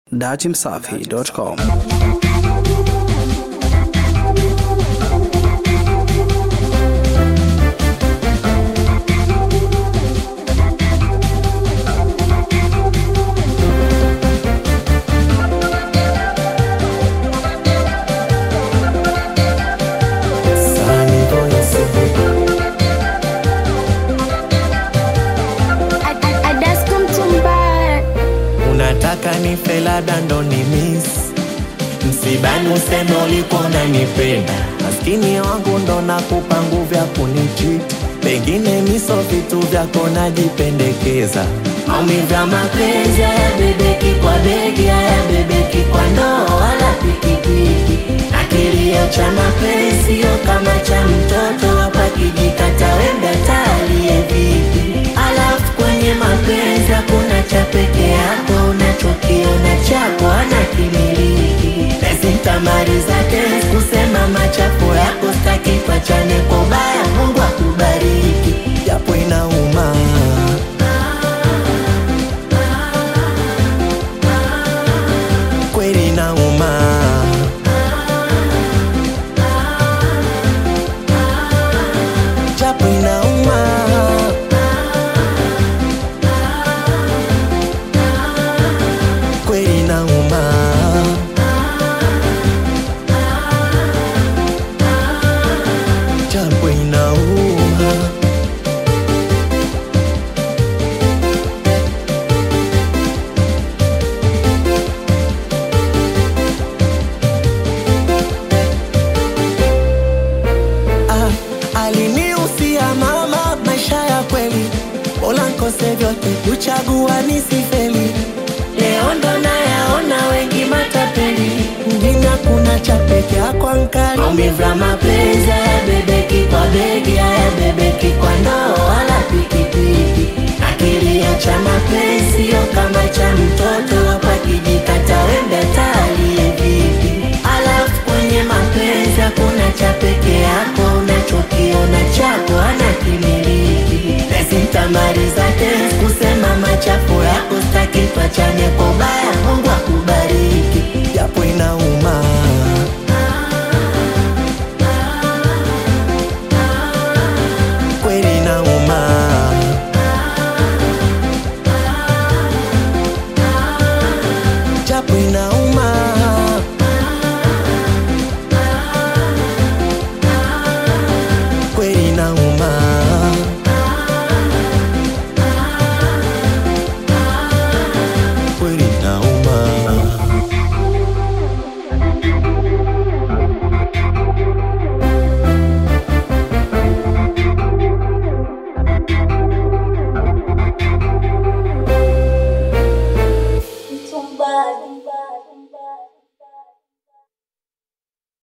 datimsafi.com. Unataka ni fela dando ni miss msibani useme ulikuwa unanipenda. Maskini wangu ndo nakupa nguvu ya kunicheat. Pengine miso vitu vyako najipendekeza. Maumivu ya mapenzi ya bebeki kwa begi, ya bebeki kwa ndoo wala pikipiki. Na kilio cha mapenzi yo kama cha mtoto hapa kijikata wembe talie vipi. Alafu kwenye mapenzi hakuna cha peke yako, unachokiona chako anakimiliki. Pesi nitamaliza tezi kusema machafu yako, sitaki tuachane kwa ubaya, Mungu akubariki. Japo inauma kweli inauma, japo inauma kweli inauma, japo inauma. Aliniusia mama maisha ya kweli, bora nkose vyote kuchagua nisifeli. Leo ndo nayaona wengi matapeli, mjinga kuna cha peke yako ankali. Maumivu ya mapenzi ya bebeki kwa begi, ya bebeki kwa ndoo wala pikipiki. Na kilio cha mapenzi yo kama cha mtoto hapa kijikata wembe talie vipi. Alafu kwenye mapenzi hakuna cha peke yako, unachokiona chako anakimiliki. Pesi nitamaliza tezi kusema machafu yako, sitaki tuachane kwa ubaya, Mungu akubariki. Japo inauma kweli inauma, japo inauma kweli inauma, kweli inauma.